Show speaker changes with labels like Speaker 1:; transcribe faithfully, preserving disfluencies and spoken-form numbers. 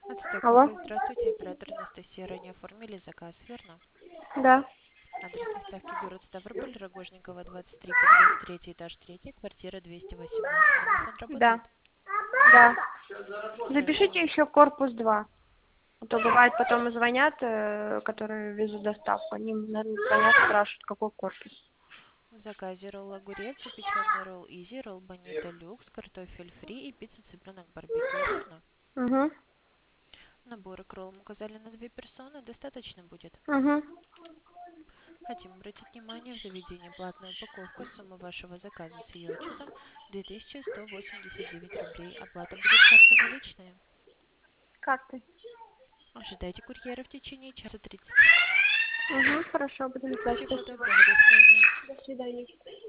Speaker 1: Алло?
Speaker 2: Ацтековка, здравствуйте, оператор Анастасия. Ранее оформили заказ, верно?
Speaker 1: Да.
Speaker 2: Адрес доставки город Ставрополь, Рогожникова, двадцать три, подъезд третий, этаж третий, квартира двести восемнадцать. Домофон
Speaker 1: Да.
Speaker 2: работает?
Speaker 1: Да.
Speaker 2: Хорошо.
Speaker 1: Запишите еще корпус два. А то бывает потом звонят, э, которые везут доставку. Они, наверное, звонят, спрашивают, какой корпус.
Speaker 2: В заказе ролл огурец, запеченный ролл изи, ролл бонита люкс, картофель фри и пицца цыпленок барбекю, верно?
Speaker 1: Угу.
Speaker 2: Наборы к роллам указали на две персоны, достаточно будет.
Speaker 1: Угу.
Speaker 2: Хотим обратить внимание в заведении платную упаковку. Сумма вашего заказа с ее учетом две тысячи сто восемьдесят девять рублей. Оплата будет картой наличные.
Speaker 1: Карты.
Speaker 2: Ожидайте курьера в течение часа тридцати.
Speaker 1: Угу, хорошо, буду ждать.
Speaker 2: Всего
Speaker 1: Спасибо.
Speaker 2: доброго, до свидания.
Speaker 1: До свидания.